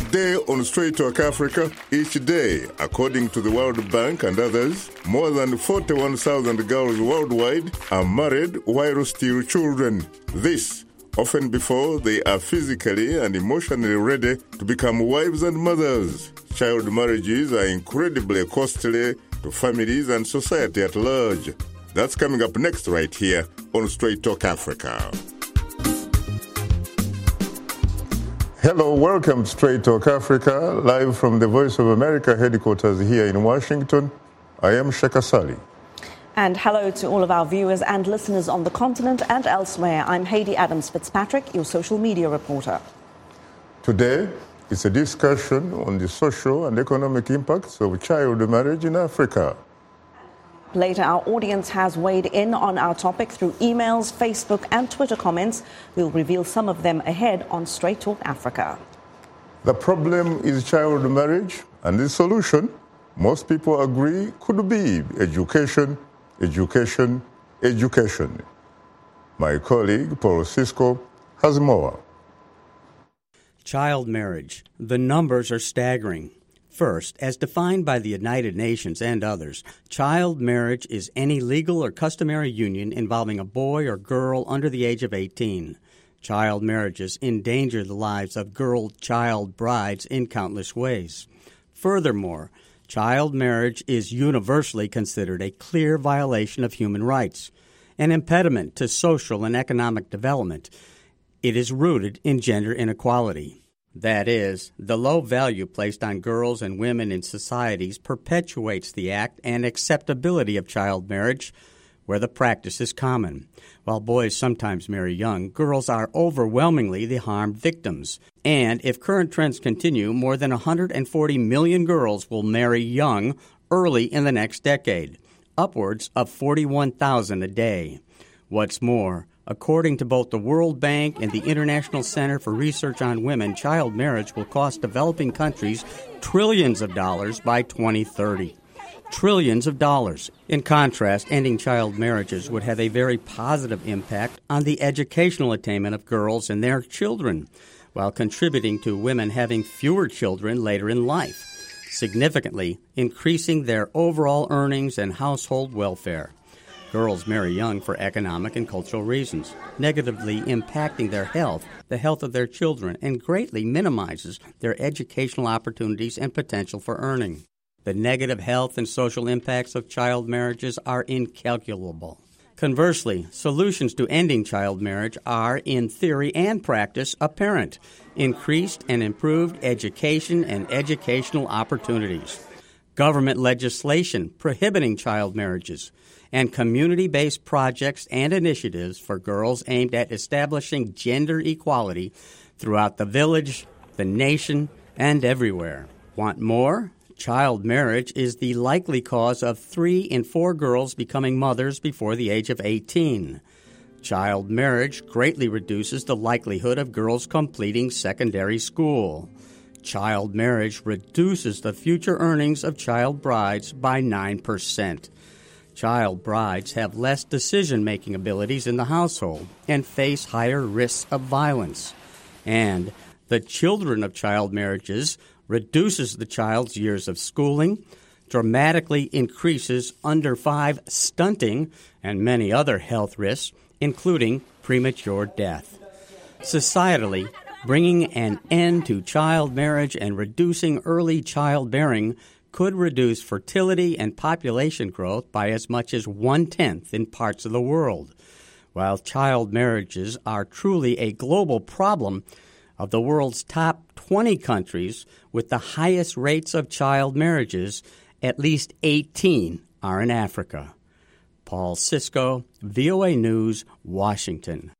Today on Straight Talk Africa, each day, according to the World Bank and others, more than 41,000 girls worldwide are married while still children. This often before they are physically and emotionally ready to become wives and mothers. Child marriages are incredibly costly to families and society at large. That's coming up next right here on Straight Talk Africa. Hello, welcome to Straight Talk Africa, live from the Voice of America headquarters here in Washington. I am Sheka Sali. And hello to all of our viewers and listeners on the continent and elsewhere. I'm Hayley Adams Fitzpatrick, your social media reporter. Today, it's a discussion on the social and economic impacts of child marriage in Africa. Later, our audience has weighed in on our topic through emails, Facebook and Twitter comments. We'll reveal some of them ahead on Straight Talk Africa. The problem is child marriage, and the solution, most people agree, could be education, education, education. My colleague, Paul Cisco, has more. Child marriage. The numbers are staggering. First, as defined by the United Nations and others, child marriage is any legal or customary union involving a boy or girl under the age of 18. Child marriages endanger the lives of child brides in countless ways. Furthermore, child marriage is universally considered a clear violation of human rights, an impediment to social and economic development. It is rooted in gender inequality. That is, the low value placed on girls and women in societies perpetuates the act and acceptability of child marriage, where the practice is common. While boys sometimes marry young, girls are overwhelmingly the harmed victims. And if current trends continue, more than 140 million girls will marry young early in the next decade, upwards of 41,000 a day. What's more, according to both the World Bank and the International Center for Research on Women, child marriage will cost developing countries trillions of dollars by 2030. Trillions of dollars. In contrast, ending child marriages would have a very positive impact on the educational attainment of girls and their children, while contributing to women having fewer children later in life, significantly increasing their overall earnings and household welfare. Girls marry young for economic and cultural reasons, negatively impacting their health, the health of their children, and greatly minimizes their educational opportunities and potential for earning. The negative health and social impacts of child marriages are incalculable. Conversely, solutions to ending child marriage are, in theory and practice, apparent: increased and improved education and educational opportunities, government legislation prohibiting child marriages, and community-based projects and initiatives for girls aimed at establishing gender equality throughout the village, the nation, and everywhere. Want more? Child marriage is the likely cause of 3 in 4 girls becoming mothers before the age of 18. Child marriage greatly reduces the likelihood of girls completing secondary school. Child marriage reduces the future earnings of child brides by 9%. Child brides have less decision-making abilities in the household and face higher risks of violence. And the children of child marriages reduces the child's years of schooling, dramatically increases under 5 stunting, and many other health risks, including premature death. Societally, bringing an end to child marriage and reducing early childbearing could reduce fertility and population growth by as much as 1/10 in parts of the world. While child marriages are truly a global problem, of the world's top 20 countries with the highest rates of child marriages, at least 18 are in Africa. Paul Cisco, VOA News, Washington.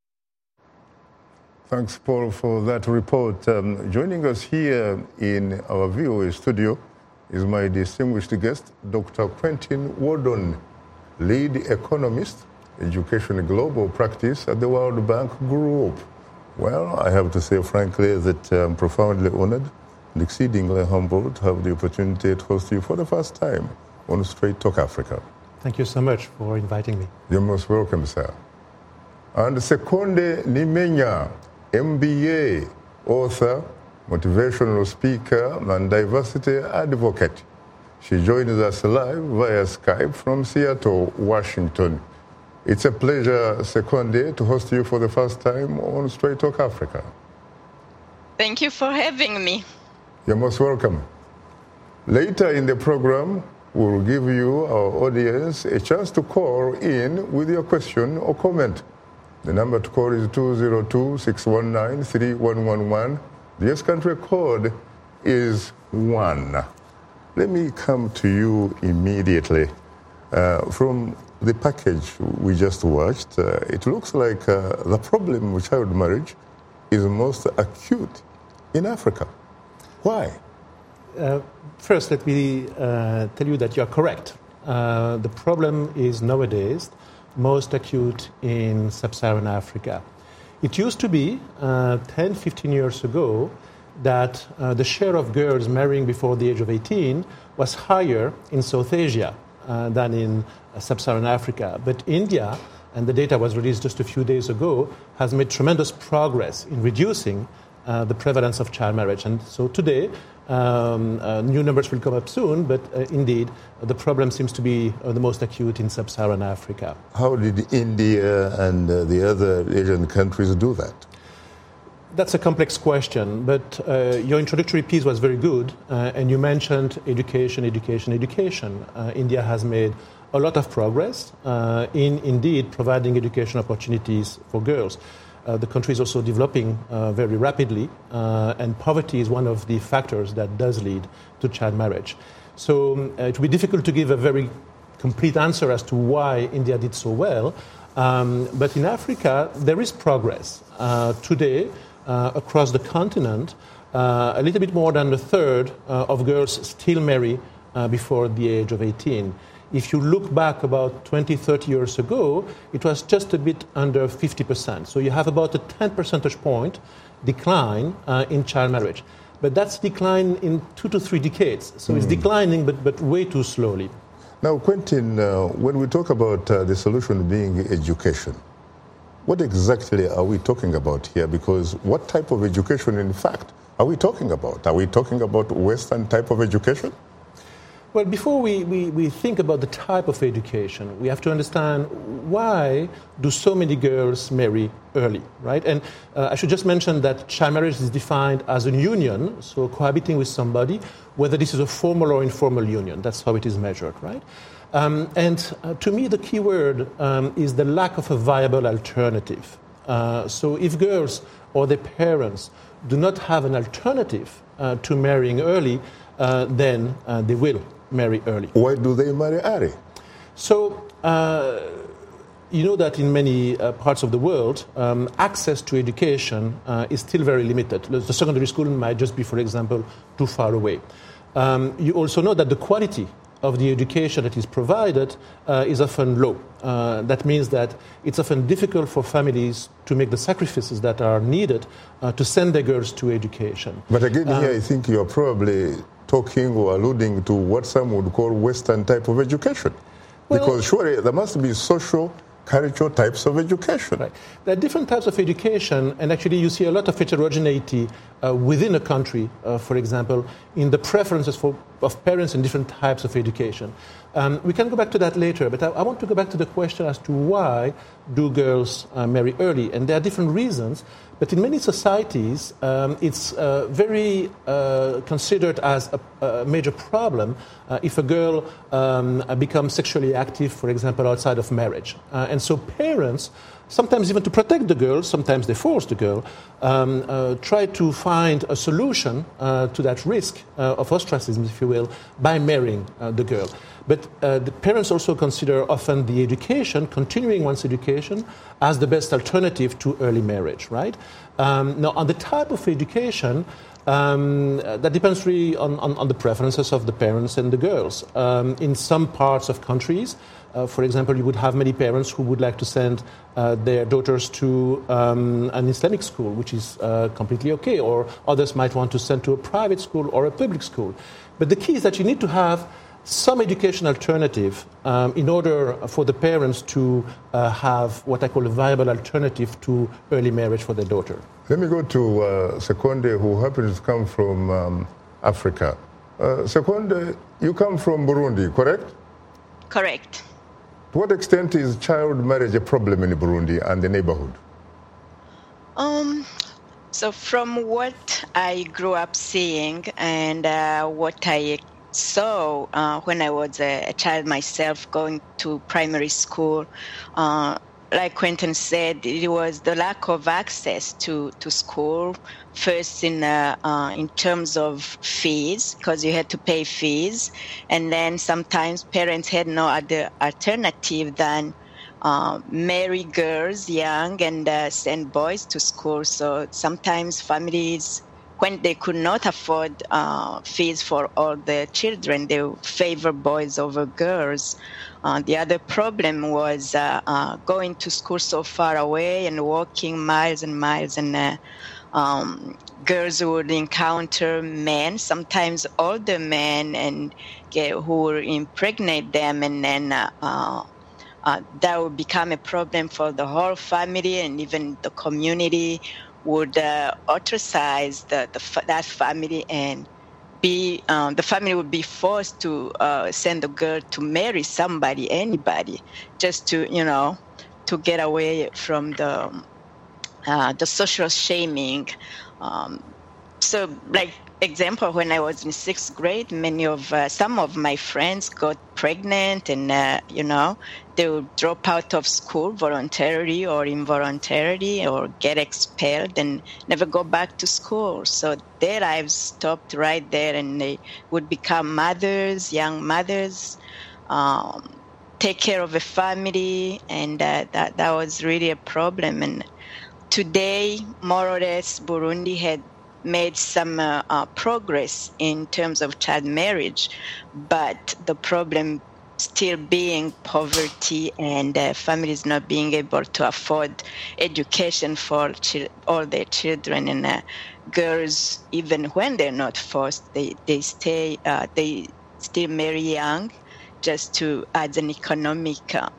Thanks, Paul, for that report. Joining us here in our VOA studio is my distinguished guest, Dr. Quentin Wardon, lead economist, education global practice at the World Bank Group. Well, I have to say, frankly, that I'm profoundly honored and exceedingly humbled to have the opportunity to host you for the first time on Straight Talk Africa. Thank you so much for inviting me. You're most welcome, sir. And Sekonde Nimenya, MBA, author, motivational speaker, and diversity advocate. She joins us live via Skype from Seattle, Washington. It's a pleasure, Sekonde, to host you for the first time on Straight Talk Africa. Thank you for having me. You're most welcome. Later in the program, we'll give you, our audience, a chance to call in with your question or comment. The number to call is 202-619-3111. The US country code is 1. Let me come to you immediately. From the package we just watched, it looks like the problem with child marriage is most acute in Africa. Why? First, let me tell you that you are correct. The problem is nowadays most acute in sub-Saharan Africa. It used to be 10, 15 years ago that the share of girls marrying before the age of 18 was higher in South Asia than in sub-Saharan Africa. But India, and the data was released just a few days ago, has made tremendous progress in reducing the prevalence of child marriage. And so today, new numbers will come up soon, but indeed, the problem seems to be the most acute in sub-Saharan Africa. How did India and the other Asian countries do that? That's a complex question, but your introductory piece was very good, and you mentioned education. India has made a lot of progress in indeed providing education opportunities for girls. The country is also developing very rapidly, and poverty is one of the factors that does lead to child marriage. So it will be difficult to give a very complete answer as to why India did so well, but in Africa there is progress. Today, across the continent, a little bit more than a third of girls still marry before the age of 18. If you look back about 20, 30 years ago, it was just a bit under 50%. So you have about a 10 percentage point decline in child marriage. But that's decline in 2 to 3 decades. So it's declining, but way too slowly. Now, Quentin, when we talk about the solution being education, what exactly are we talking about here? Because what type of education, in fact, are we talking about? Are we talking about Western type of education? Well, before we think about the type of education, we have to understand why do so many girls marry early, right? And I should just mention that child marriage is defined as a union, so cohabiting with somebody, whether this is a formal or informal union. That's how it is measured, right? To me, the key word is the lack of a viable alternative. So if girls or their parents do not have an alternative to marrying early, then they will marry early. Why do they marry early? So, you know that in many parts of the world, access to education is still very limited. The secondary school might just be, for example, too far away. You also know that the quality of the education that is provided is often low. That means that it's often difficult for families to make the sacrifices that are needed to send their girls to education. But again, here I think you're probably talking or alluding to what some would call Western type of education. Well, because surely there must be social, cultural types of education. Right. There are different types of education, and actually you see a lot of heterogeneity within a country, for example, in the preferences of parents in different types of education. We can go back to that later, but I want to go back to the question as to why do girls marry early? And there are different reasons, but in many societies, it's very considered as a major problem if a girl becomes sexually active, for example, outside of marriage. And so parents, sometimes even to protect the girl, sometimes they force the girl, try to find a solution to that risk of ostracism, if you will, by marrying the girl. But the parents also consider often the education, continuing one's education, as the best alternative to early marriage, right? Now, on the type of education, that depends really on the preferences of the parents and the girls. In some parts of countries, for example, you would have many parents who would like to send their daughters to an Islamic school, which is completely okay, or others might want to send to a private school or a public school. But the key is that you need to have some education alternative in order for the parents to have what I call a viable alternative to early marriage for their daughter. Let me go to Sekonde, who happens to come from Africa. Sekonde, you come from Burundi, correct? Correct. To what extent is child marriage a problem in Burundi and the neighborhood? So from what I grew up seeing and what I saw when I was a child myself going to primary school, like Quentin said, it was the lack of access to school, first in terms of fees, because you had to pay fees, and then sometimes parents had no other alternative than marry girls young and send boys to school. So sometimes families, when they could not afford fees for all the children, they would favor boys over girls. The other problem was going to school so far away and walking miles and miles, and girls would encounter men, sometimes older men, and who would impregnate them, and then that would become a problem for the whole family, and even the community would ostracize that family, and the family would be forced to send the girl to marry somebody, anybody, just to get away from the social shaming. So, like example, when I was in 6th grade, some of my friends got pregnant, and they would drop out of school voluntarily or involuntarily, or get expelled and never go back to school. So their lives stopped right there, and they would become mothers, young mothers, take care of a family, and that was really a problem. And today, more or less, Burundi had made some progress in terms of child marriage, but the problem still being poverty and families not being able to afford education for all their children, and girls, even when they're not forced, they still marry young, just to as an economic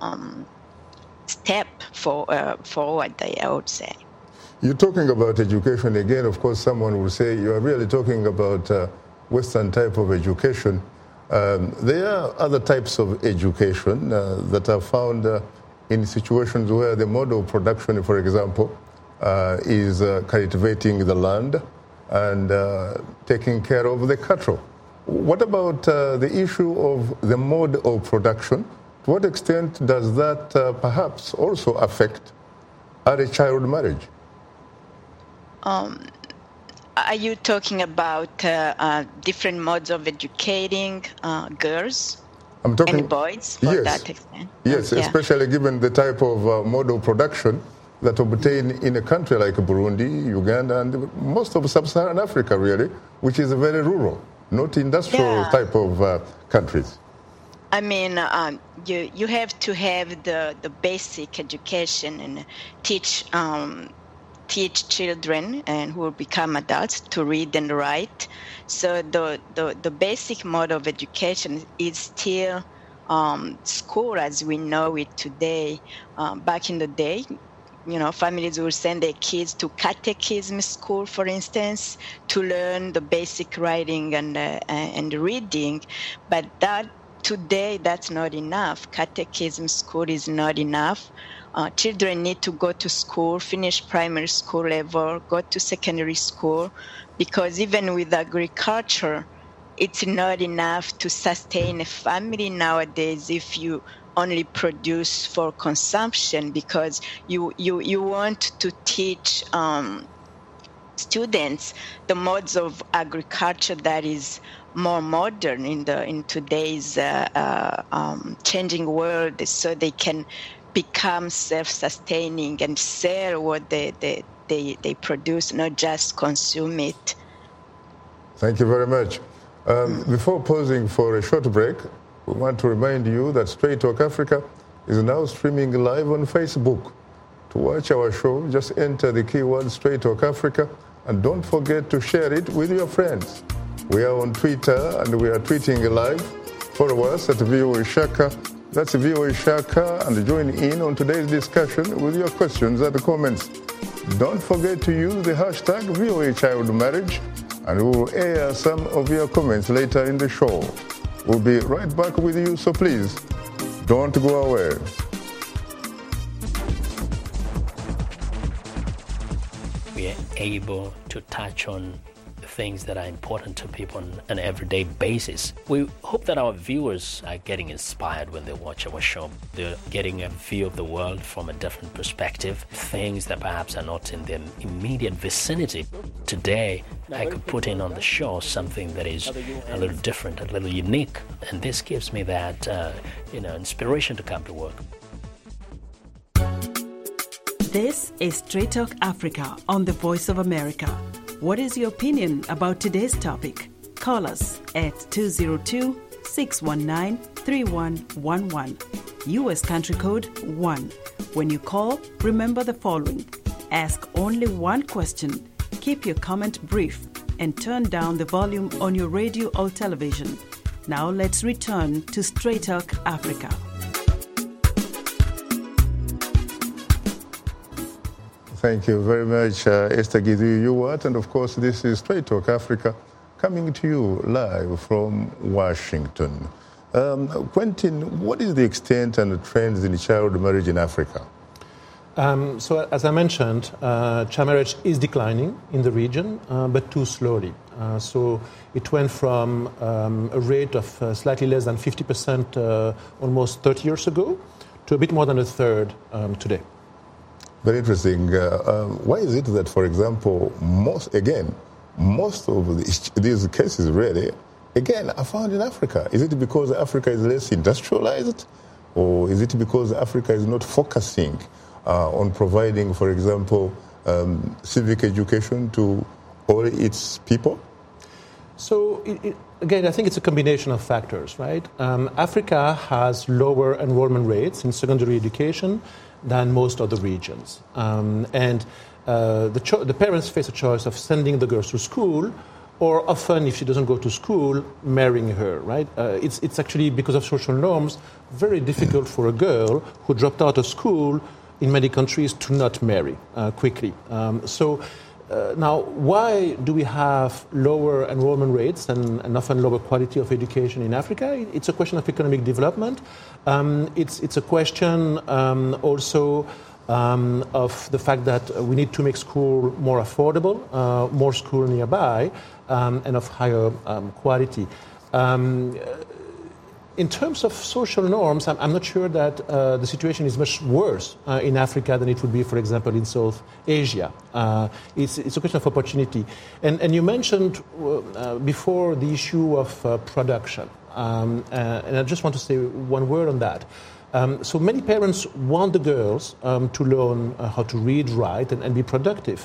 step forward, I would say. You're talking about education again. Of course, someone will say you are really talking about Western type of education. There are other types of education that are found in situations where the mode of production, for example, is cultivating the land and taking care of the cattle. What about the issue of the mode of production? To what extent does that perhaps also affect early child marriage? Are you talking about different modes of educating girls and boys for that extent? Yes, especially given the type of mode of production that obtain in a country like Burundi, Uganda, and most of sub-Saharan Africa, really, which is very rural, not industrial type of countries. I mean, you have to have the basic education and teach children and who will become adults to read and write. So the basic mode of education is still school as we know it today. Back in the day, families would send their kids to catechism school, for instance, to learn the basic writing and reading. But today, that's not enough. Catechism school is not enough. Children need to go to school, finish primary school level, go to secondary school, because even with agriculture, it's not enough to sustain a family nowadays if you only produce for consumption, because you want to teach students the modes of agriculture that is more modern in today's changing world, so they can become self-sustaining and sell what they produce, not just consume it. Thank you very much. Before pausing for a short break, we want to remind you that Straight Talk Africa is now streaming live on Facebook. To watch our show, just enter the keyword Straight Talk Africa, and don't forget to share it with your friends. We are on Twitter, and we are tweeting live. Follow us at VOA Shaka. That's VOA Shaka, and join in on today's discussion with your questions and comments. Don't forget to use the hashtag VOA Child Marriage, and we will air some of your comments later in the show. We'll be right back with you, so please don't go away. We are able to touch on things that are important to people on an everyday basis. We hope that our viewers are getting inspired when they watch our show. They're getting a view of the world from a different perspective, things that perhaps are not in their immediate vicinity. Today, I could put in on the show something that is a little different, a little unique, and this gives me that inspiration to come to work. This is Straight Talk Africa on the Voice of America. What is your opinion about today's topic? Call us at 202-619-3111. U.S. country code 1. When you call, remember the following. Ask only one question. Keep your comment brief and turn down the volume on your radio or television. Now let's return to Straight Talk Africa. Thank you very much, Esther Githu-Ewart. And of course, this is Straight Talk Africa, coming to you live from Washington. Quentin, what is the extent and the trends in child marriage in Africa? So as I mentioned, child marriage is declining in the region, but too slowly. So it went from a rate of slightly less than 50% almost 30 years ago to a bit more than a third today. Very interesting. Why is it that, for example, most of these cases really, again, are found in Africa? Is it because Africa is less industrialized? Or is it because Africa is not focusing on providing, for example, civic education to all its people? So, again, I think it's a combination of factors, right? Africa has lower enrollment rates in secondary education than most other regions. The parents face a choice of sending the girls to school, or often, if she doesn't go to school, marrying her, right? It's actually, because of social norms, very difficult for a girl who dropped out of school in many countries to not marry quickly. Now, why do we have lower enrollment rates and often lower quality of education in Africa? It's a question of economic development. It's a question also of the fact that we need to make school more affordable, more school nearby, and of higher quality. In terms of social norms, I'm not sure that the situation is much worse in Africa than it would be, for example, in South Asia. It's a question of opportunity. And you mentioned before the issue of production. And I just want to say one word on that. So many parents want the girls to learn how to read, write, and be productive.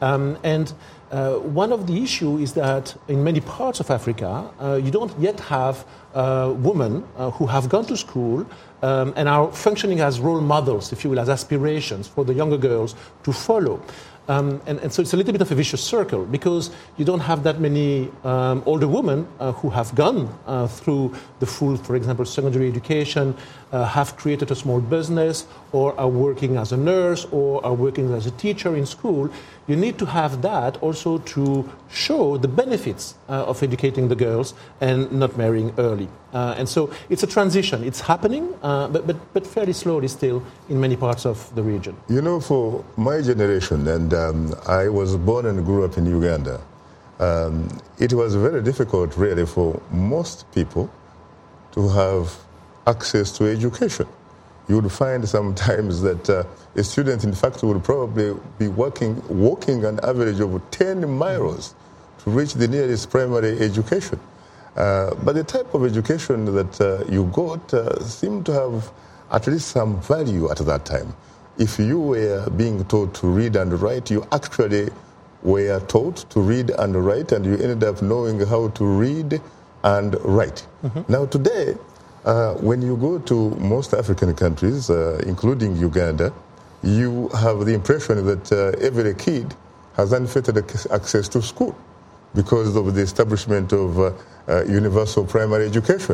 One of the issues is that in many parts of Africa, you don't yet have women who have gone to school and are functioning as role models, if you will, as aspirations for the younger girls to follow. And so it's a little bit of a vicious circle, because you don't have that many older women who have gone through the full, for example, secondary education, have created a small business, or are working as a nurse, or are working as a teacher in school. You need to have that also to show the benefits of educating the girls and not marrying early. And so it's a transition. It's happening, but fairly slowly still in many parts of the region. You know, for my generation, and I was born and grew up in Uganda, it was very difficult really for most people to have access to education. You would find sometimes that a student, in fact, would probably be walking an average of 10 miles to reach the nearest primary education. But the type of education that you got seemed to have at least some value at that time. If you were being taught to read and write, you actually were taught to read and write, and you ended up knowing how to read and write. Mm-hmm. Now today, when you go to most African countries, including Uganda, you have the impression that every kid has unfettered access to school because of the establishment of universal primary education.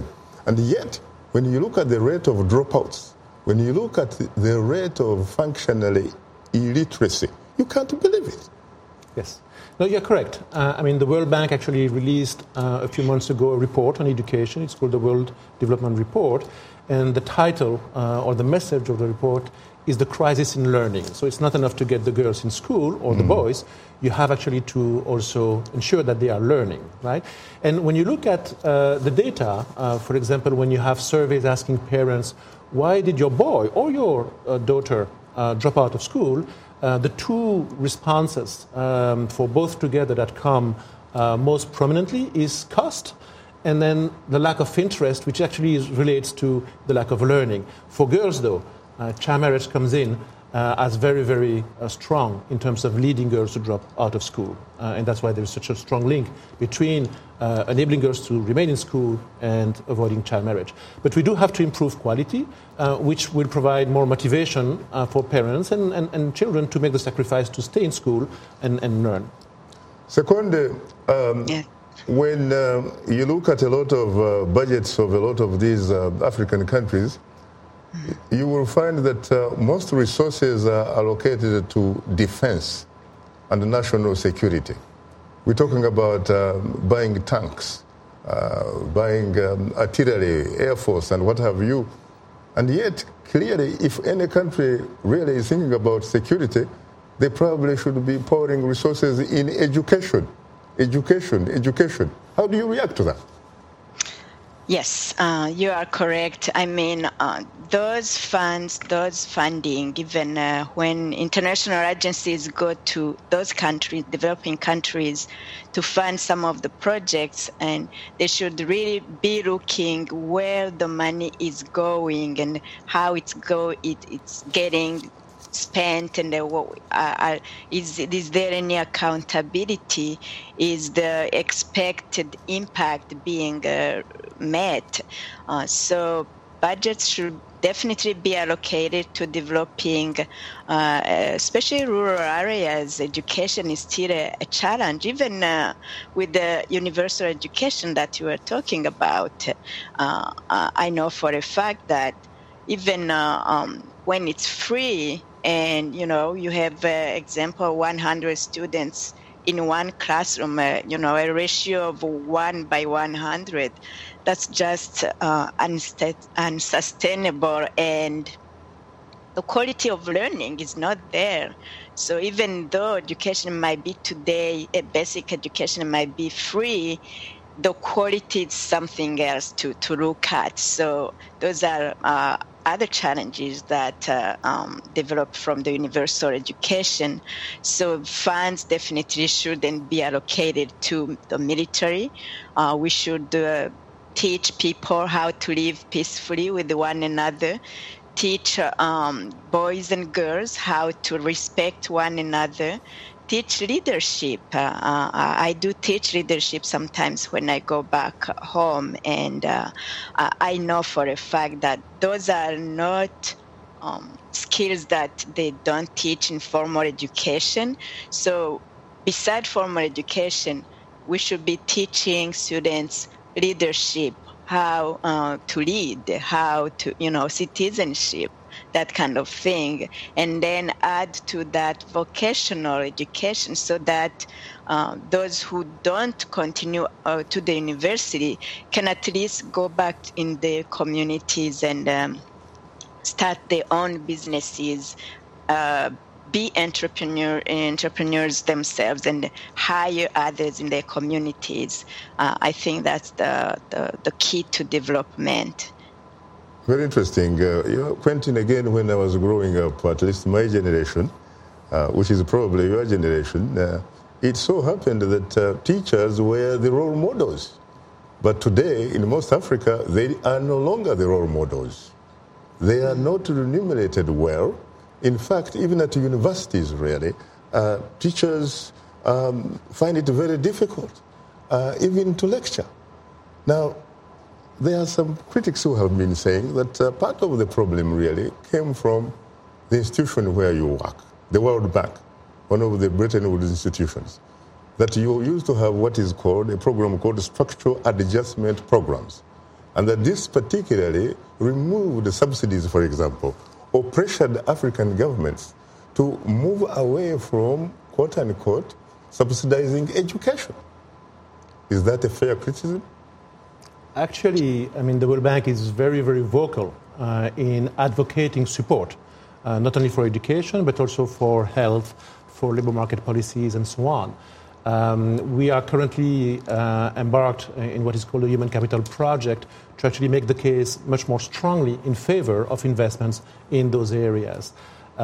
And yet, when you look at the rate of dropouts, when you look at the rate of functional illiteracy, you can't believe it. Yes. No, you're correct. The World Bank actually released a few months ago a report on education. It's called the World Development Report. And the title or the message of the report is the crisis in learning. So it's not enough to get the girls in school or the boys. You have actually to also ensure that they are learning, right? And when you look at the data, for example, when you have surveys asking parents, why did your boy or your daughter drop out of school? The two responses for both together that come most prominently is cost, and then the lack of interest, which actually relates to the lack of learning. For girls, though, child marriage comes in as very, very strong in terms of leading girls to drop out of school. And that's why there is such a strong link between enabling girls to remain in school and avoiding child marriage. But we do have to improve quality, which will provide more motivation for parents and children to make the sacrifice to stay in school and learn. Seconde, when you look at a lot of budgets of a lot of these African countries, you will find that most resources are allocated to defense and national security. We're talking about buying tanks, buying artillery, air force, and what have you. And yet, clearly, if any country really is thinking about security, they probably should be pouring resources in education. Education. How do you react to that? Yes, you are correct. Those funds, those funding, even when international agencies go to those countries, developing countries, to fund some of the projects, and they should really be looking where the money is going and how it's getting spent, and is there any accountability? Is the expected impact being met? So budgets should definitely be allocated to developing, especially rural areas. Education is still a challenge, even with the universal education that you were talking about. I know for a fact that even when it's free, and you have example 100 students in one classroom, a ratio of 1 by 100, that's just unsustainable, and the quality of learning is not there. So even though education might be today, a basic education might be free, the quality is something else to look at. So those are other challenges that develop from the universal education. So funds definitely shouldn't be allocated to the military. We should teach people how to live peacefully with one another, teach boys and girls how to respect one another, teach leadership. I do teach leadership sometimes when I go back home, and I know for a fact that those are not skills that they don't teach in formal education. So beside formal education, we should be teaching students leadership, how to lead, how to, citizenship, that kind of thing, and then add to that vocational education so that those who don't continue to the university can at least go back in their communities and start their own businesses, be entrepreneurs themselves, and hire others in their communities. I think that's the key to development. Very interesting. Quentin, again, when I was growing up, at least my generation, which is probably your generation, it so happened that teachers were the role models. But today, in most Africa, they are no longer the role models. They are not remunerated well. In fact, even at universities, really, teachers find it very difficult, even to lecture. Now, there are some critics who have been saying that part of the problem really came from the institution where you work, the World Bank, one of the Bretton Woods institutions, that you used to have what is called a program called structural adjustment programs. and that this particularly removed the subsidies, for example, or pressured African governments to move away from, quote-unquote, subsidizing education. Is that a fair criticism? Actually, I mean, the World Bank is very, very vocal in advocating support, not only for education, but also for health, for labor market policies, and so on. We are currently embarked in what is called the Human Capital Project to actually make the case much more strongly in favor of investments in those areas.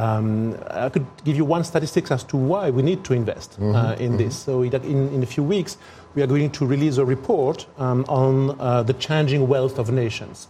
I could give you one statistic as to why we need to invest in this. So in a few weeks, we are going to release a report on the changing wealth of nations.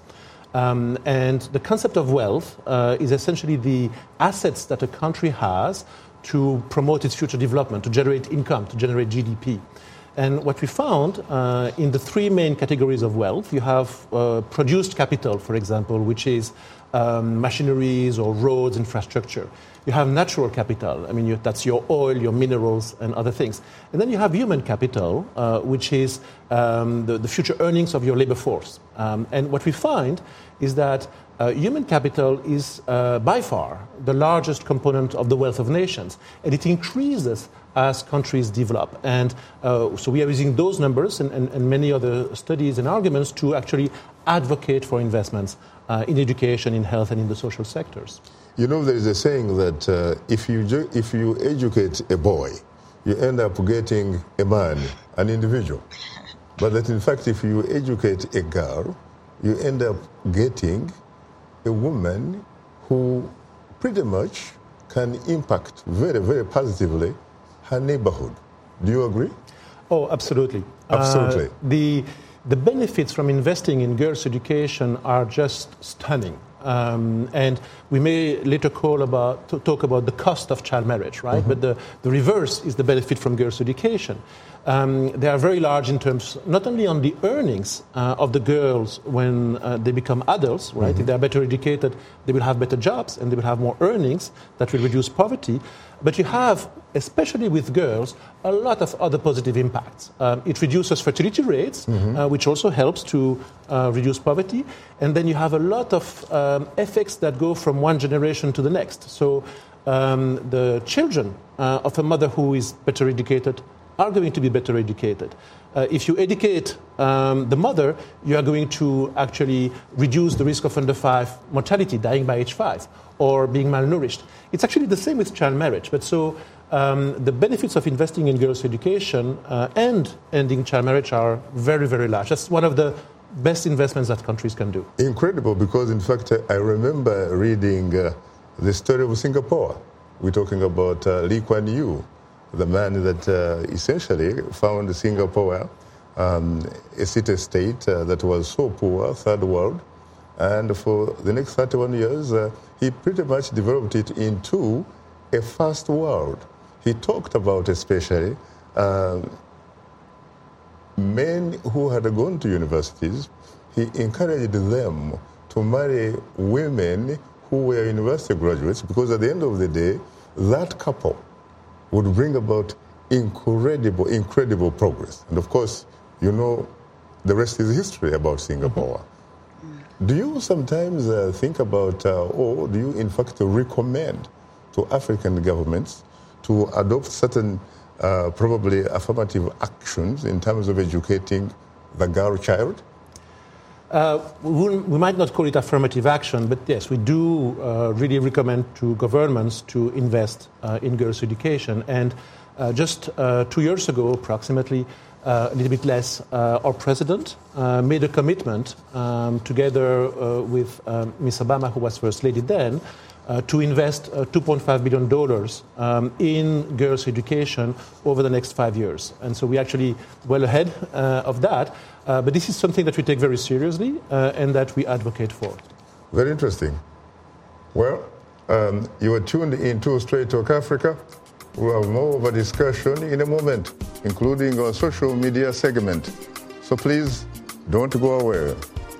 And the concept of wealth is essentially the assets that a country has to promote its future development, to generate income, to generate GDP. And what we found in the three main categories of wealth, you have produced capital, for example, which is machineries or roads, infrastructure. You have natural capital. I mean, that's your oil, your minerals, and other things. And then you have human capital, which is the future earnings of your labor force. And what we find is that human capital is by far the largest component of the wealth of nations, and it increases as countries develop. And so we are using those numbers and many other studies and arguments to actually advocate for investments in education, in health, and in the social sectors. You know, there is a saying that if you educate a boy, you end up getting a man, an individual. But that in fact, if you educate a girl, you end up getting a woman who pretty much can impact very, very positively her neighborhood. Do you agree? Oh, absolutely. Absolutely. The benefits from investing in girls' education are just stunning. And we may later talk about the cost of child marriage, right? But the reverse is the benefit from girls' education. They are very large in terms not only on the earnings of the girls when they become adults, right? If they are better educated, they will have better jobs and they will have more earnings that will reduce poverty. But you have, especially with girls, a lot of other positive impacts. It reduces fertility rates, which also helps to reduce poverty. And then you have a lot of effects that go from one generation to the next. So the children of a mother who is better educated are going to be better educated. If you educate the mother, you are going to actually reduce the risk of under 5 mortality, dying by age 5, or being malnourished. It's actually the same with child marriage. But so the benefits of investing in girls' education and ending child marriage are very, very large. That's one of the best investments that countries can do. Incredible, because in fact, I remember reading the story of Singapore. We're talking about Lee Kuan Yew, the man that essentially found Singapore a city-state that was so poor, third world. And for the next 31 years, he pretty much developed it into a first world. He talked about especially men who had gone to universities. He encouraged them to marry women who were university graduates, because at the end of the day, that couple would bring about incredible progress. And of course, you know, the rest is history about Singapore. Do you sometimes think about, or do you in fact recommend to African governments to adopt certain probably affirmative actions in terms of educating the girl child? We might not call it affirmative action, but yes, we do really recommend to governments to invest in girls' education. And just 2 years ago, approximately, a little bit less, our president made a commitment together with Ms. Obama, who was First Lady then, to invest $2.5 billion in girls' education over the next 5 years. And so we're actually well ahead of that. But this is something that we take very seriously and that we advocate for. Very interesting. Well, you are tuned into Straight Talk Africa. We'll have more of a discussion in a moment, including our social media segment. So please don't go away.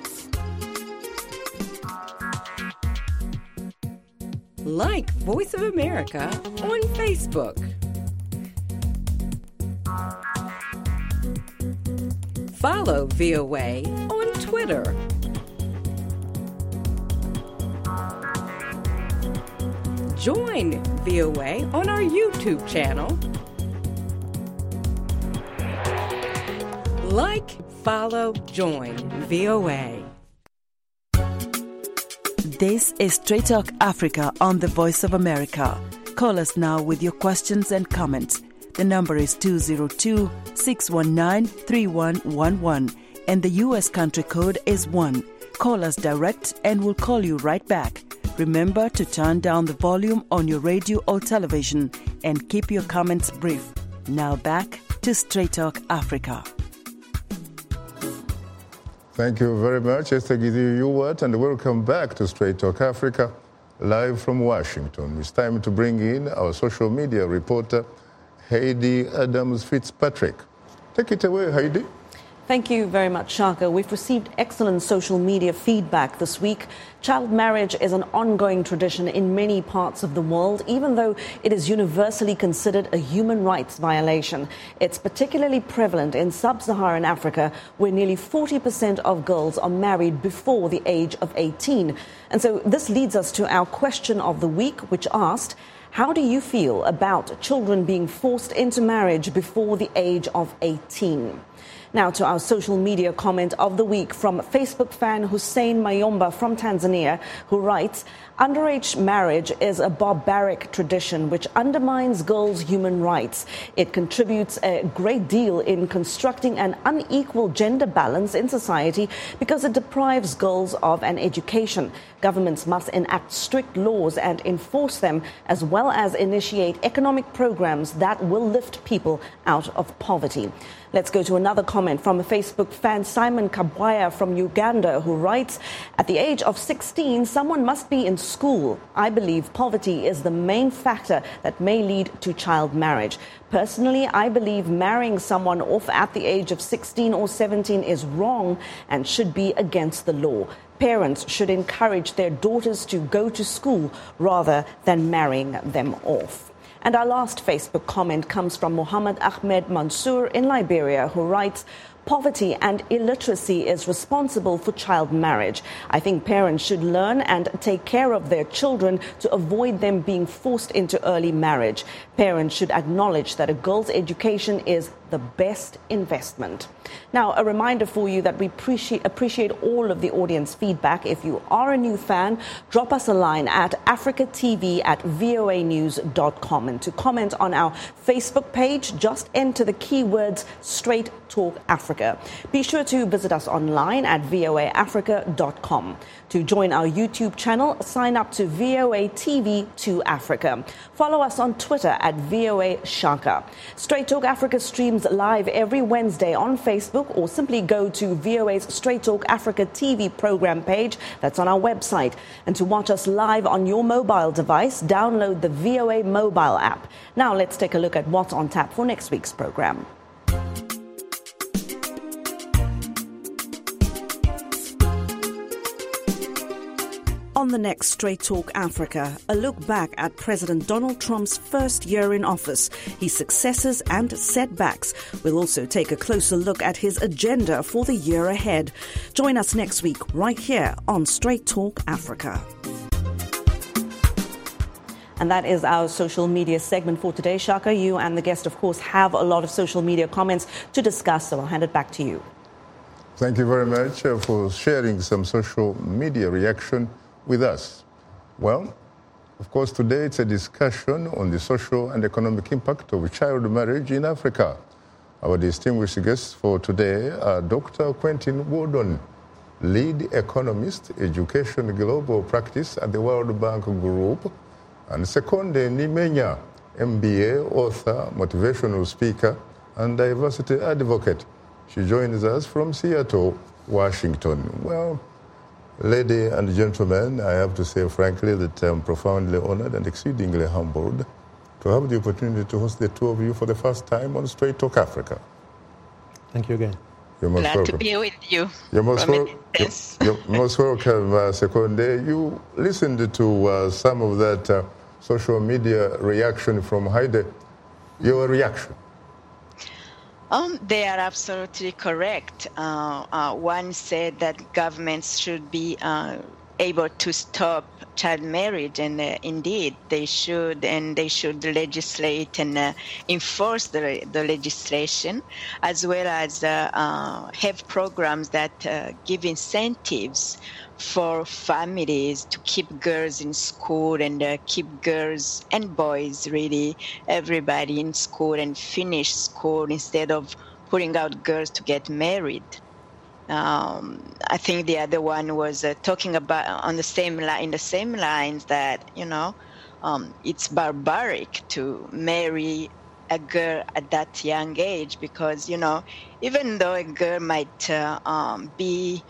Like Voice of America on Facebook. Follow VOA on Twitter. Join VOA on our YouTube channel. Like, follow, join VOA. This is Straight Talk Africa on the Voice of America. Call us now with your questions and comments. The number is 202-619-3111 and the U.S. country code is 1. Call us direct and we'll call you right back. Remember to turn down the volume on your radio or television and keep your comments brief. Now back to Straight Talk Africa. Thank you very much, Esther Githu-Ewart, and welcome back to Straight Talk Africa, live from Washington. It's time to bring in our social media reporter, Heidi Adams-Fitzpatrick. Take it away, Heidi. Thank you very much, Shaka. We've received excellent social media feedback this week. Child marriage is an ongoing tradition in many parts of the world, even though it is universally considered a human rights violation. It's particularly prevalent in sub-Saharan Africa, where nearly 40% of girls are married before the age of 18. And so this leads us to our question of the week, which asked, how do you feel about children being forced into marriage before the age of 18? Now to our social media comment of the week from Facebook fan Hussein Mayomba from Tanzania, who writes, underage marriage is a barbaric tradition which undermines girls' human rights. It contributes a great deal in constructing an unequal gender balance in society because it deprives girls of an education. Governments must enact strict laws and enforce them, as well as initiate economic programs that will lift people out of poverty. Let's go to another comment from a Facebook fan, Simon Kabwaya from Uganda, who writes, at the age of 16, someone must be in school. I believe poverty is the main factor that may lead to child marriage. Personally, I believe marrying someone off at the age of 16 or 17 is wrong and should be against the law. Parents should encourage their daughters to go to school rather than marrying them off. And our last Facebook comment comes from Mohammed Ahmed Mansour in Liberia, who writes, poverty and illiteracy is responsible for child marriage. I think parents should learn and take care of their children to avoid them being forced into early marriage. Parents should acknowledge that a girl's education is the best investment. Now, a reminder for you that we appreciate all of the audience feedback. If you are a new fan, drop us a line at africatv@voanews.com. And to comment on our Facebook page, just enter the keywords Straight Talk Africa. Be sure to visit us online at voaafrica.com. To join our YouTube channel, sign up to VOA TV2 Africa. Follow us on Twitter at VOA Shaka. Straight Talk Africa streams live every Wednesday on Facebook, or simply go to VOA's Straight Talk Africa TV program page. That's on our website. And to watch us live on your mobile device, download the VOA mobile app. Now let's take a look at what's on tap for next week's program. On the next Straight Talk Africa, a look back at President Donald Trump's first year in office, his successes and setbacks. We'll also take a closer look at his agenda for the year ahead. Join us next week right here on Straight Talk Africa. And that is our social media segment for today. Shaka, you and the guest, of course, have a lot of social media comments to discuss, so I'll hand it back to you. Thank you very much for sharing some social media reaction with us. Well, of course, today it's a discussion on the social and economic impact of child marriage in Africa. Our distinguished guests for today are Dr. Quentin Wardon, lead economist, education global practice at the World Bank Group, and Sekonde Nimenya, MBA, author, motivational speaker, and diversity advocate. She joins us from Seattle, Washington. Well, lady and gentlemen, I have to say frankly that I'm profoundly honored and exceedingly humbled to have the opportunity to host the two of you for the first time on Straight Talk Africa. Thank you again. You're most Glad welcome. to be with you. You're most welcome, Sekonde. You listened to some of that social media reaction from Heidi. Your reaction? They are absolutely correct. One said that governments should be able to stop child marriage, and indeed they should legislate and enforce the legislation, as well as have programs that give incentives for families to keep girls in school and keep girls and boys, really everybody in school and finish school instead of putting out girls to get married. I think the other one was talking about in the same lines that it's barbaric to marry a girl at that young age, because even though a girl might be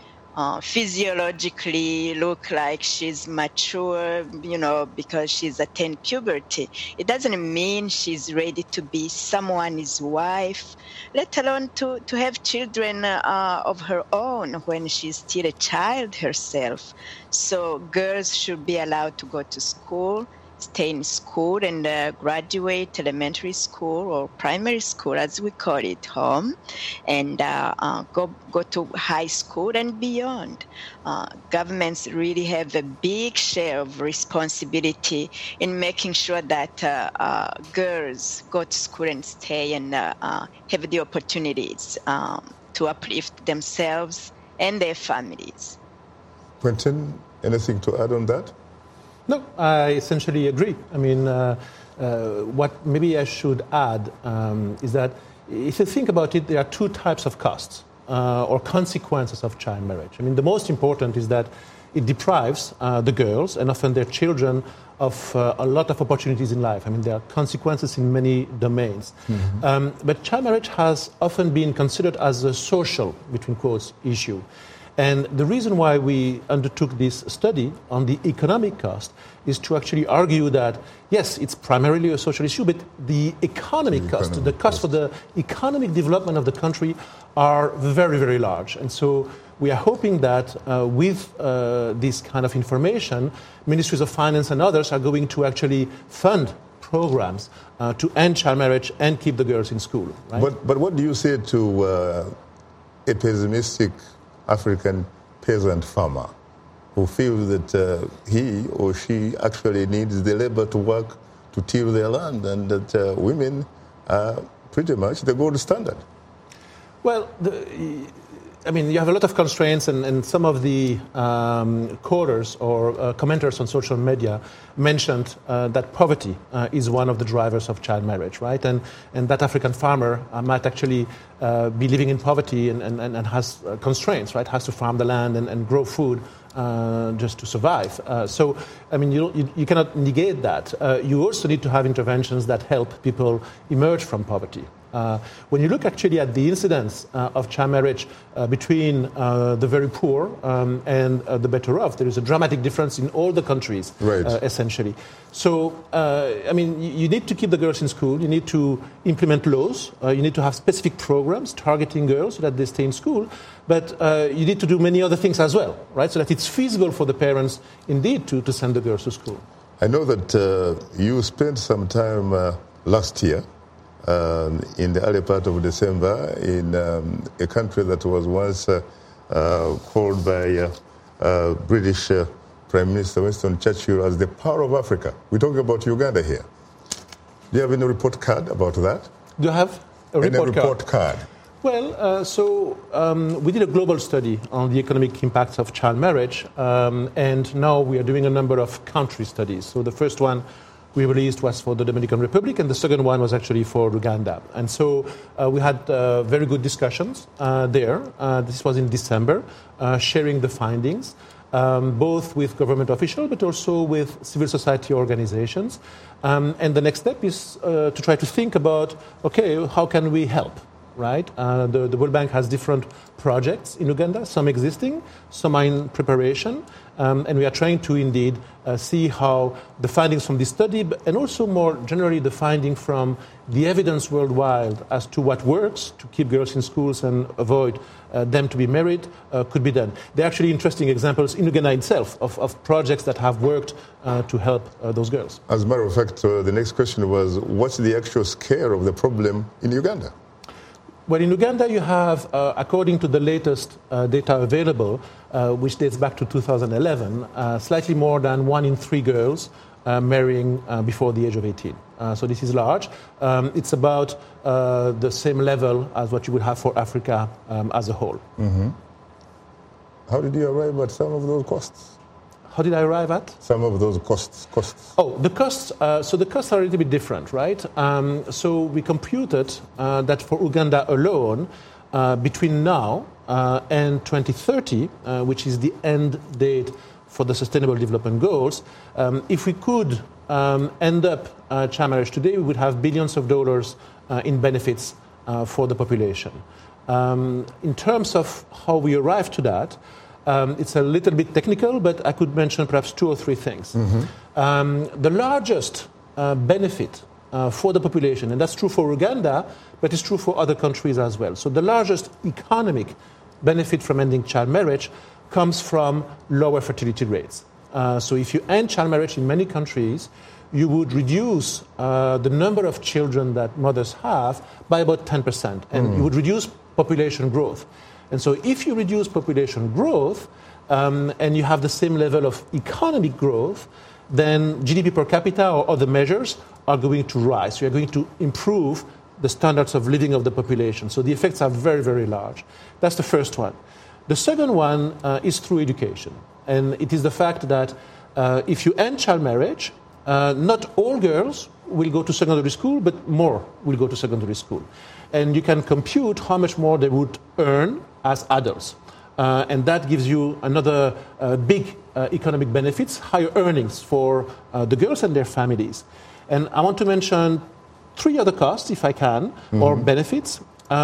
physiologically look like she's mature, because she's attained puberty, it doesn't mean she's ready to be someone's wife, let alone to have children of her own when she's still a child herself. So girls should be allowed to go to school, stay in school, and graduate elementary school or primary school, as we call it, home, and go to high school and beyond. Governments really have a big share of responsibility in making sure that girls go to school and stay and have the opportunities to uplift themselves and their families. Quentin, anything to add on that? No, I essentially agree. I mean, what maybe I should add is that if you think about it, there are two types of costs or consequences of child marriage. I mean, the most important is that it deprives the girls and often their children of a lot of opportunities in life. I mean, there are consequences in many domains. Mm-hmm. But child marriage has often been considered as a social, between quotes, issue. And the reason why we undertook this study on the economic cost is to actually argue that, yes, it's primarily a social issue, but the economic cost, the cost for the economic development of the country are very, very large. And so we are hoping that with this kind of information, ministries of finance and others are going to actually fund programs to end child marriage and keep the girls in school. Right? But what do you say to a pessimistic African peasant farmer who feels that he or she actually needs the labor to work to till their land, and that women are pretty much the gold standard? Well, you have a lot of constraints, and some of the quoters or commenters on social media mentioned that poverty is one of the drivers of child marriage, right? And that African farmer might actually be living in poverty and has constraints, right? Has to farm the land and grow food just to survive. So, I mean, you cannot negate that. You also need to have interventions that help people emerge from poverty. When you look actually at the incidence of child marriage between the very poor and the better off, there is a dramatic difference in all the countries, right. Essentially. So, you need to keep the girls in school. You need to implement laws. You need to have specific programs targeting girls so that they stay in school. But you need to do many other things as well, right? So that it's feasible for the parents, indeed, to send the girls to school. I know that you spent some time last year in the early part of December in a country that was once called by British Prime Minister Winston Churchill as the Pearl of Africa. We're talking about Uganda here. Do you have any report card about that? Do you have a report card? Well, we did a global study on the economic impacts of child marriage, and now we are doing a number of country studies. So the first one we released was for the Dominican Republic, and the second one was actually for Uganda. And so we had very good discussions there. This was in December, sharing the findings, both with government officials but also with civil society organizations. And the next step is to try to think about, okay, how can we help? Right? The World Bank has different projects in Uganda, some existing, some are in preparation, and we are trying to indeed see how the findings from this study, and also more generally the finding from the evidence worldwide as to what works to keep girls in schools and avoid them to be married, could be done. There are actually interesting examples in Uganda itself of projects that have worked to help those girls. As a matter of fact, the next question was, what's the actual scale of the problem in Uganda? Well, in Uganda, you have, according to the latest data available, which dates back to 2011, slightly more than 1 in 3 girls marrying before the age of 18. So this is large. It's about the same level as what you would have for Africa as a whole. Mm-hmm. How did you arrive at some of those costs? How did I arrive at? Some of those costs. Oh, the costs. So the costs are a little bit different, right? So we computed that for Uganda alone, between now and 2030, which is the end date for the Sustainable Development Goals, if we could end up child marriage today, we would have billions of dollars in benefits for the population. In terms of how we arrived to that, it's a little bit technical, but I could mention perhaps 2 or 3 things. Mm-hmm. The largest benefit for the population, and that's true for Uganda, but it's true for other countries as well. So the largest economic benefit from ending child marriage comes from lower fertility rates. So if you end child marriage in many countries, you would reduce the number of children that mothers have by about 10%, and you would reduce population growth. And so if you reduce population growth and you have the same level of economic growth, then GDP per capita or other measures are going to rise. So you're going to improve the standards of living of the population. So the effects are very, very large. That's the first one. The second one is through education. And it is the fact that if you end child marriage, not all girls will go to secondary school, but more will go to secondary school. And you can compute how much more they would earn as adults. And that gives you another big economic benefits, higher earnings for the girls and their families. And I want to mention 3 other costs, if I can, or benefits.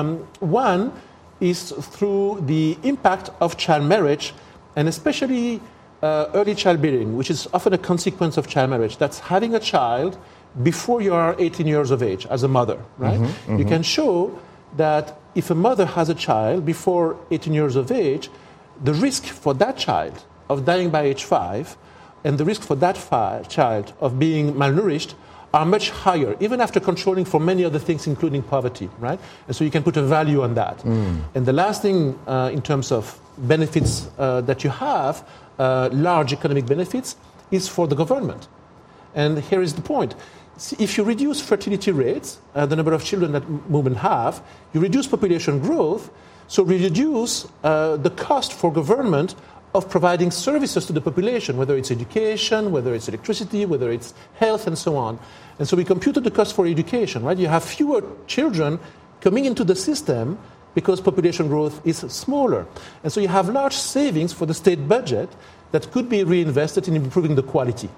One is through the impact of child marriage, and especially early childbearing, which is often a consequence of child marriage. That's having a child before you are 18 years of age as a mother, right? You can show that if a mother has a child before 18 years of age, the risk for that child of dying by age 5 and the risk for that child of being malnourished are much higher, even after controlling for many other things, including poverty, right? And so you can put a value on that. And the last thing in terms of benefits that you have, large economic benefits, is for the government. And here is the point. See, if you reduce fertility rates, the number of children that women have, you reduce population growth, so we reduce the cost for government of providing services to the population, whether it's education, whether it's electricity, whether it's health, and so on. And so we computed the cost for education, right? You have fewer children coming into the system because population growth is smaller. And so you have large savings for the state budget that could be reinvested in improving the quality.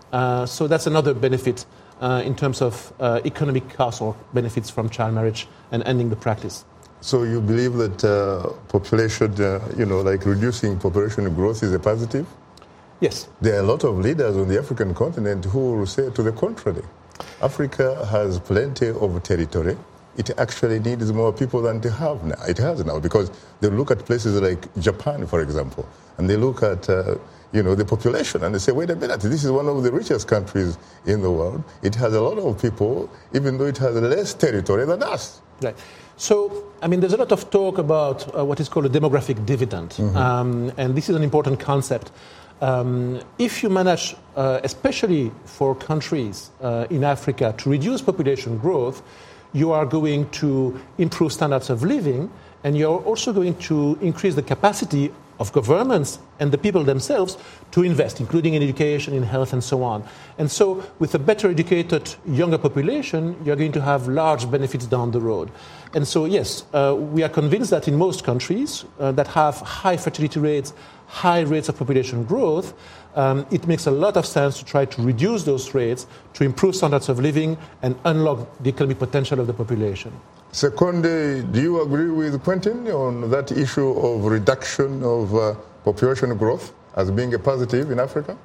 So that's another benefit in terms of economic costs or benefits from child marriage and ending the practice. So you believe that population, like reducing population growth is a positive? Yes. There are a lot of leaders on the African continent who will say to the contrary. Africa has plenty of territory. It actually needs more people than it has now, because they look at places like Japan, for example, and they look at the population, and they say, wait a minute, this is one of the richest countries in the world. It has a lot of people, even though it has less territory than us. Right. So, there's a lot of talk about what is called a demographic dividend, and this is an important concept. If you manage, especially for countries in Africa, to reduce population growth, you are going to improve standards of living, and you're also going to increase the capacity of governments and the people themselves to invest, including in education, in health, and so on. And so with a better educated younger population, you're going to have large benefits down the road. And so, yes, we are convinced that in most countries that have high fertility rates, high rates of population growth, it makes a lot of sense to try to reduce those rates, to improve standards of living, and unlock the economic potential of the population. Seconde, do you agree with Quentin on that issue of reduction of population growth as being a positive in Africa?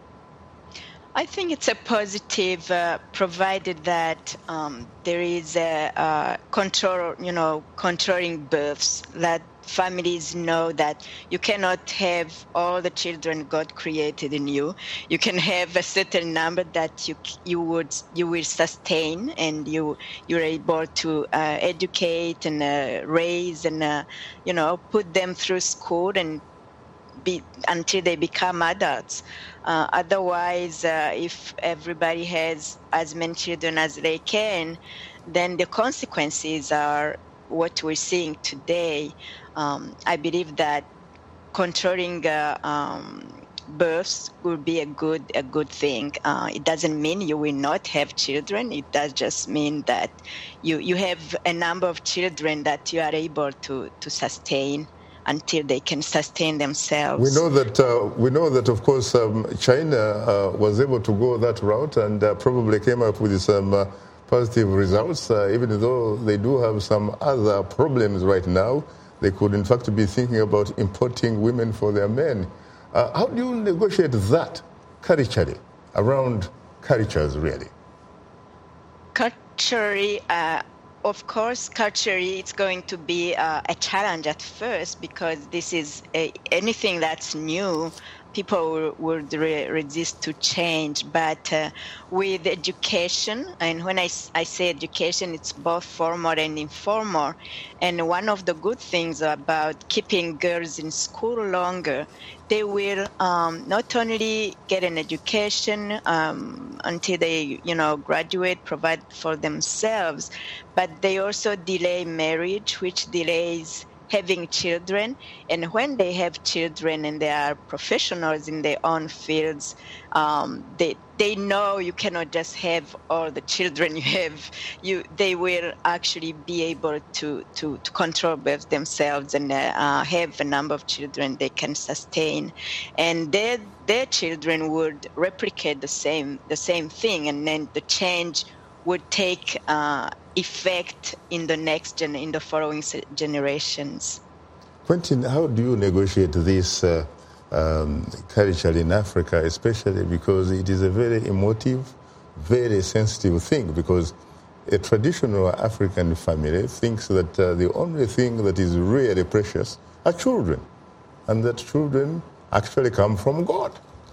I think it's a positive, provided that there is a controlling births. That families know that you cannot have all the children God created in you. You can have a certain number that you will sustain, and you're able to educate and raise and put them through school and until they become adults. Otherwise, if everybody has as many children as they can, then the consequences are what we're seeing today. I believe that controlling births would be a good thing. It doesn't mean you will not have children. It does just mean that you have a number of children that you are able to sustain until they can sustain themselves. We know that, of course, China was able to go that route and probably came up with some positive results, even though they do have some other problems right now. They could, in fact, be thinking about importing women for their men. How do you negotiate that culturally, around cultures, really? Culturally, of course, culturally, it's going to be a challenge at first, because this is anything that's new. People would resist to change, but with education, and when I say education, it's both formal and informal. And one of the good things about keeping girls in school longer, they will not only get an education until they, graduate, provide for themselves, but they also delay marriage, which delays having children. And when they have children and they are professionals in their own fields, they know you cannot just have all the children you have. They will actually be able to control both themselves and have a number of children they can sustain, and their children would replicate the same thing, and then the change would take effect in the following generations. Quentin, how do you negotiate this culture in Africa, especially because it is a very emotive, very sensitive thing, because a traditional African family thinks that the only thing that is really precious are children, and that children actually come from God.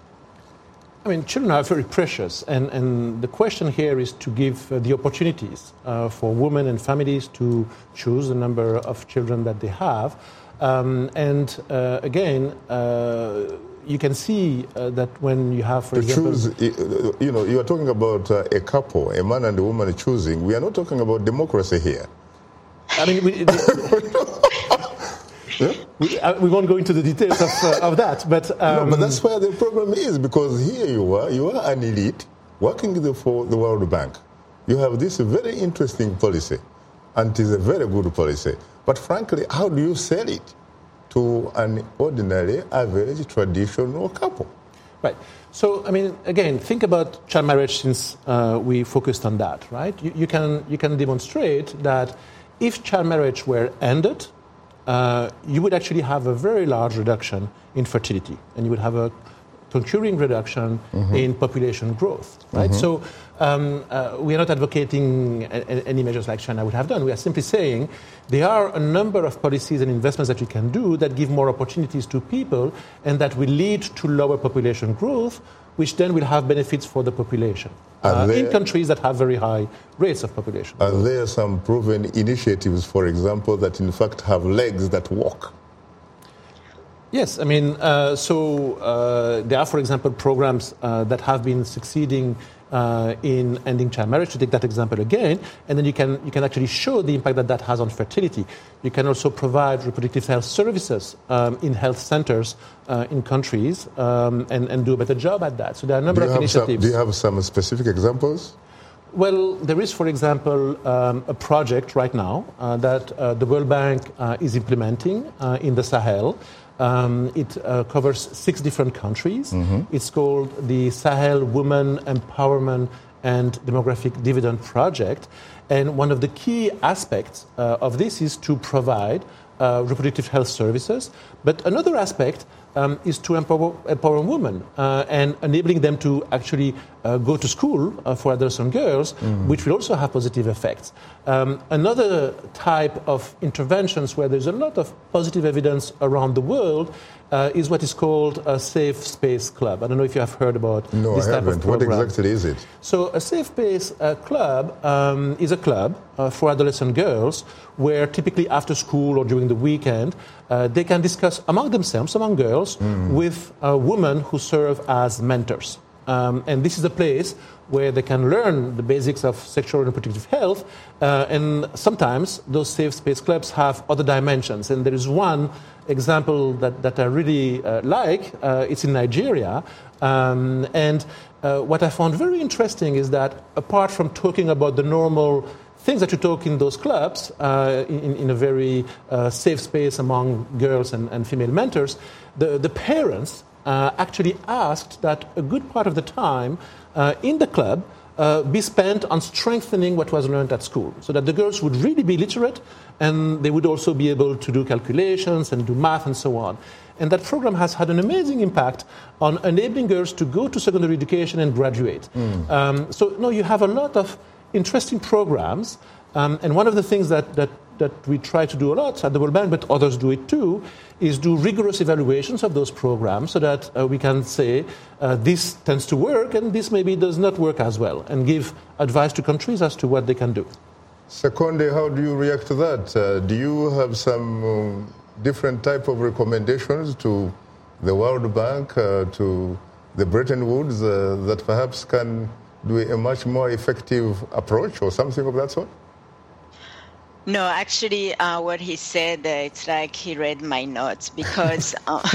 I mean, children are very precious, and the question here is to give the opportunities for women and families to choose the number of children that they have. Again, you can see that when you have, for example... you are talking about a couple, a man and a woman choosing. We are not talking about democracy here. I mean... We won't go into the details of that, but... No, but that's where the problem is, because here you are an elite working for the World Bank. You have this very interesting policy, and it is a very good policy. But frankly, how do you sell it to an ordinary, average, traditional couple? Right. So, I mean, again, think about child marriage, since we focused on that, right? You can demonstrate that if child marriage were ended, you would actually have a very large reduction in fertility, and you would have a concurring reduction in population growth, right? So we are not advocating any measures like China would have done. We are simply saying there are a number of policies and investments that you can do that give more opportunities to people and that will lead to lower population growth, which then will have benefits for the population in countries that have very high rates of population. Are there some proven initiatives, for example, that in fact have legs that walk? Yes, I mean, there are, for example, programs that have been succeeding in ending child marriage, to take that example again, and then you can actually show the impact that has on fertility. You can also provide reproductive health services in health centers in countries and do a better job at that. So there are a number of initiatives. Do you have some specific examples? Well, there is, for example, a project right now that the World Bank is implementing in the Sahel. It covers 6 different countries. It's called the Sahel Women Empowerment and Demographic Dividend Project. And one of the key aspects of this is to provide reproductive health services. But another aspect is to empower women and enabling them to actually go to school for adolescent girls, which will also have positive effects. Another type of interventions where there's a lot of positive evidence around the world is what is called a Safe Space Club. I don't know if you have heard about this type of program. What exactly is it? So a Safe Space Club is a club for adolescent girls where typically after school or during the weekend they can discuss among themselves, among girls, with women who serve as mentors. And this is a place where they can learn the basics of sexual and reproductive health. And sometimes those safe space clubs have other dimensions. And there is one example that I really like. It's in Nigeria. And what I found very interesting is that apart from talking about the normal things that you talk in those clubs, in a very safe space among girls and female mentors, the parents actually asked that a good part of the time in the club be spent on strengthening what was learned at school, so that the girls would really be literate and they would also be able to do calculations and do math and so on. And that program has had an amazing impact on enabling girls to go to secondary education and graduate. So you have a lot of interesting programs, and one of the things that we try to do a lot at the World Bank, but others do it too, is do rigorous evaluations of those programs so that we can say this tends to work and this maybe does not work as well, and give advice to countries as to what they can do. Sekonde, how do you react to that? Do you have some different type of recommendations to the World Bank, to the Bretton Woods, that perhaps can do a much more effective approach or something of that sort? No, actually, what he said, it's like he read my notes because,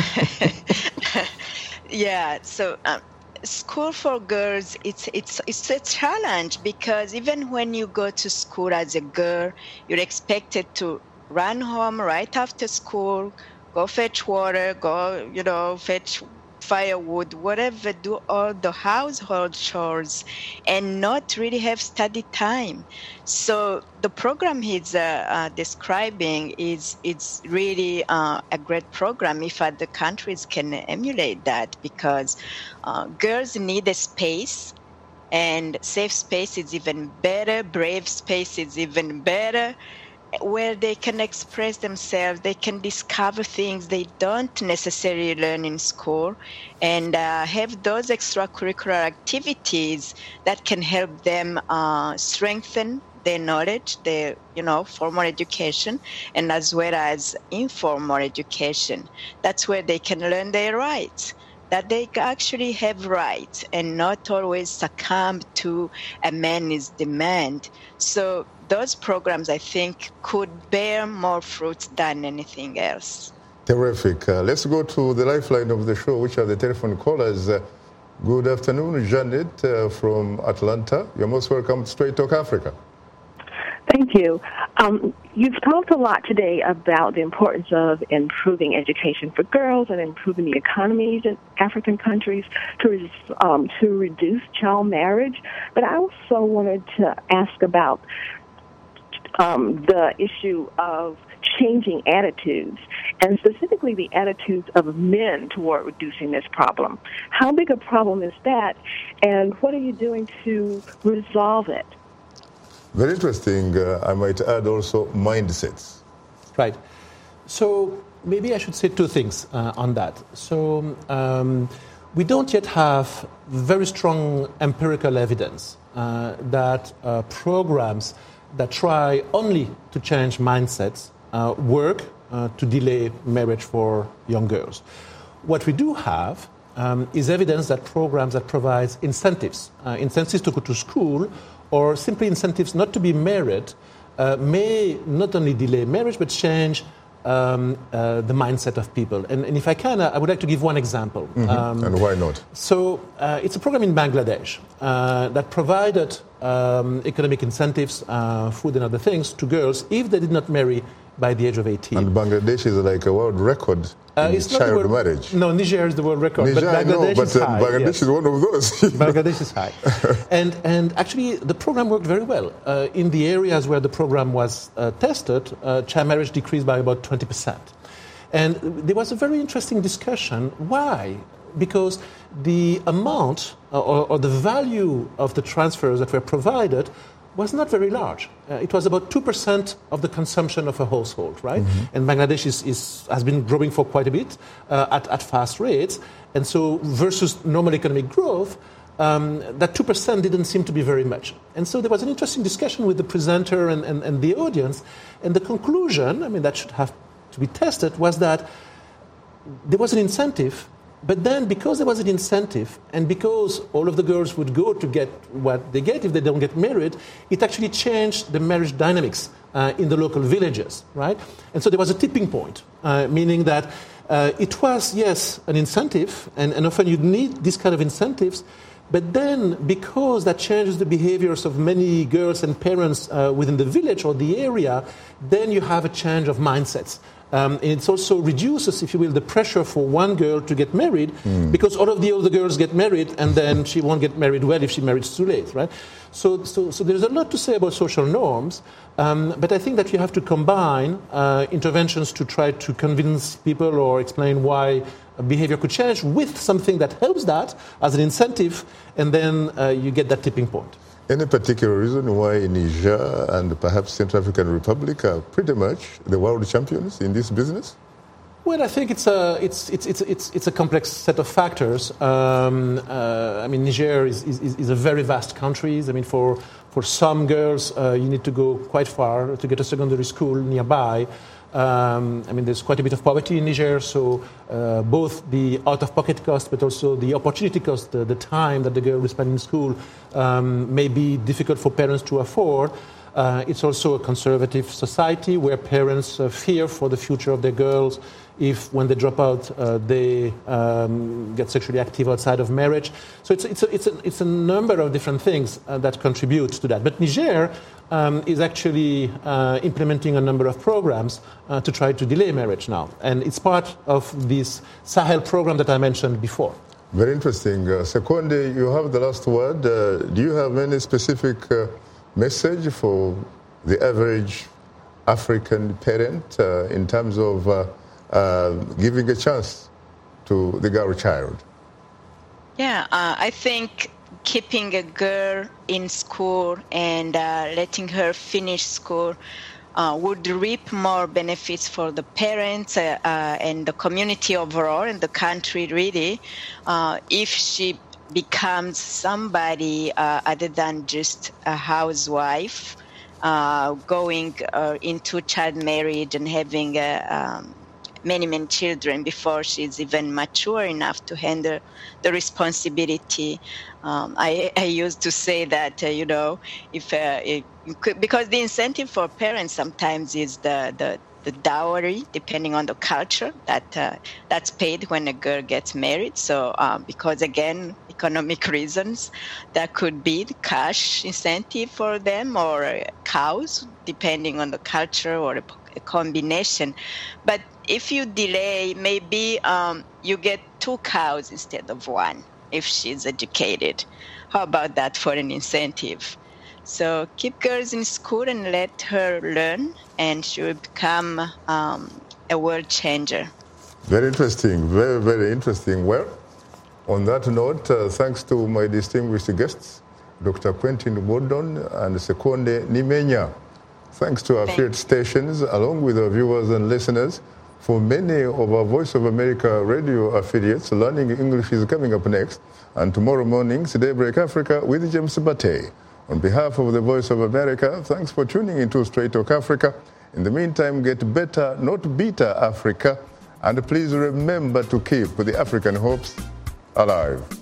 school for girls, it's a challenge because even when you go to school as a girl, you're expected to run home right after school, go fetch water, go, fetch firewood, whatever, do all the household chores and not really have study time. So the program he's describing it's really a great program if other countries can emulate that, because girls need a space, and safe space is even better, brave space is even better, where they can express themselves, they can discover things they don't necessarily learn in school, and have those extracurricular activities that can help them strengthen their knowledge, their formal education, and as well as informal education. That's where they can learn their rights, that they actually have rights and not always succumb to a man's demand. So those programs, I think, could bear more fruits than anything else. Terrific. Let's go to the lifeline of the show, which are the telephone callers. Good afternoon, Janet from Atlanta. You're most welcome to Straight Talk Africa. Thank you. You've talked a lot today about the importance of improving education for girls and improving the economies in African countries to reduce child marriage. But I also wanted to ask about the issue of changing attitudes, and specifically the attitudes of men toward reducing this problem. How big a problem is that, and what are you doing to resolve it? Very interesting. I might add also mindsets. Right. So maybe I should say two things on that. So we don't yet have very strong empirical evidence that programs that try only to change mindsets work to delay marriage for young girls. What we do have is evidence that programs that provide incentives to go to school, or simply incentives not to be married, may not only delay marriage but change the mindset of people. And if I can, I would like to give one example. And why not? So it's a program in Bangladesh that provided economic incentives, food and other things to girls if they did not marry by the age of 18. And Bangladesh is like a world record in child marriage. No, Niger is the world record. Niger, but Bangladesh is high. Bangladesh is one of those. Bangladesh is high. And actually, the program worked very well. In the areas where the program was tested, child marriage decreased by about 20%. And there was a very interesting discussion. Why? Because the amount or the value of the transfers that were provided was not very large. It was about 2% of the consumption of a household, right? Mm-hmm. And Bangladesh has been growing for quite a bit at fast rates. And so versus normal economic growth, that 2% didn't seem to be very much. And so there was an interesting discussion with the presenter and the audience. And the conclusion, I mean, that should have to be tested, was that there was an incentive. But then because there was an incentive and because all of the girls would go to get what they get if they don't get married, it actually changed the marriage dynamics in the local villages, right? And so there was a tipping point, meaning that it was, yes, an incentive, and often you need these kind of incentives, but then because that changes the behaviors of many girls and parents within the village or the area, then you have a change of mindsets. It also reduces, if you will, the pressure for one girl to get married because all of the other girls get married and then she won't get married well if she marries too late, right? So there's a lot to say about social norms, but I think that you have to combine interventions to try to convince people or explain why behavior could change with something that helps that as an incentive, and then you get that tipping point. Any particular reason why Niger and perhaps Central African Republic are pretty much the world champions in this business? Well, I think it's a complex set of factors. I mean, Niger is a very vast country. I mean, for some girls, you need to go quite far to get a secondary school nearby. I mean, there's quite a bit of poverty in Niger, so both the out-of-pocket cost, but also the opportunity cost, the time that the girl will spend in school, may be difficult for parents to afford. It's also a conservative society where parents fear for the future of their girls if, when they drop out, they get sexually active outside of marriage. So it's a number of different things that contribute to that. But Niger is actually implementing a number of programs to try to delay marriage now. And it's part of this Sahel program that I mentioned before. Very interesting. Sekonde, you have the last word. Do you have any specific message for the average African parent in terms of giving a chance to the girl child? Yeah, I think keeping a girl in school and letting her finish school would reap more benefits for the parents and the community overall and the country really if she becomes somebody other than just a housewife going into child marriage and having many children before she's even mature enough to handle the responsibility. I used to say that, if because the incentive for parents sometimes is the dowry, depending on the culture, that's paid when a girl gets married. So because, again, economic reasons, that could be the cash incentive for them or cows, depending on the culture or a combination. But if you delay, maybe you get 2 cows instead of 1 if she's educated. How about that for an incentive? So keep girls in school and let her learn, and she will become a world changer. Very interesting, very, very interesting. Well, on that note, thanks to my distinguished guests, Dr. Quentin Wardon and Sekonde Nimenya. Thanks to our affiliate stations, along with our viewers and listeners. For many of our Voice of America radio affiliates, Learning English is coming up next. And tomorrow morning's Daybreak Africa with James Bate. On behalf of the Voice of America, thanks for tuning into Straight Talk Africa. In the meantime, get better, not bitter Africa. And please remember to keep the African hopes alive.